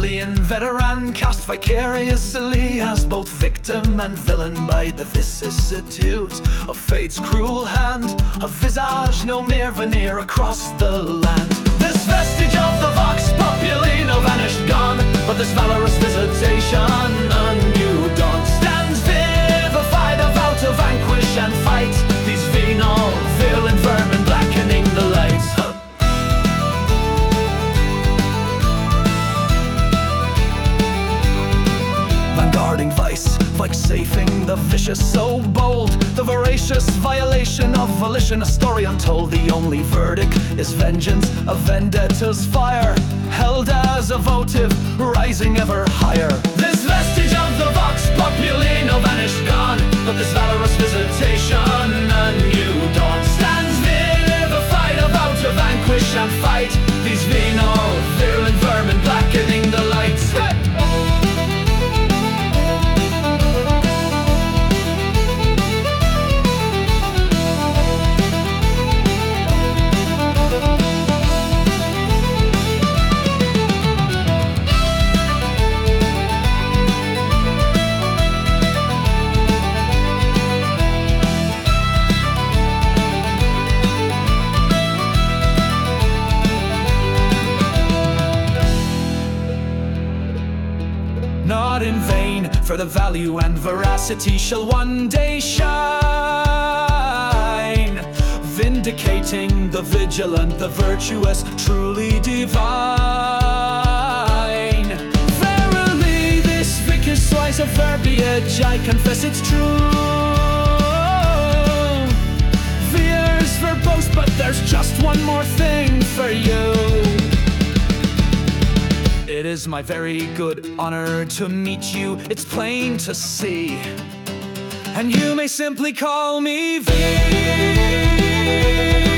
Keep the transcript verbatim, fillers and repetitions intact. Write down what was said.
valiant veteran, cast vicariously as both victim and villain by the vicissitudes of fate's cruel hand. A visage no mere veneer across the land. This vestige of the vox populi, no vanished gone, but this valorous visitation, a new dawn, stands vivified, about to vanquish and fight these venal, virulent vermin blackening the light. Vanguarding vice, vouchsafing the vicious so bold, the voracious violation of volition, a story untold. The only verdict is vengeance, a vendetta's fire, held as a votive, rising ever higher. This vestige of the vox populi, no vanished gone, but this valorous visitation, a new dawn, stands vivified, about to vanquish and fight these venal, virulent vermin blackening the lights. Not in vain, for the value and veracity shall one day shine, vindicating the vigilant, the virtuous, truly divine. Verily, this vicus slice of verbiage, I confess it's true. Fears for boast, but there's just one more thing for you. It is my very good honor to meet you, it's plain to see, and you may simply call me V.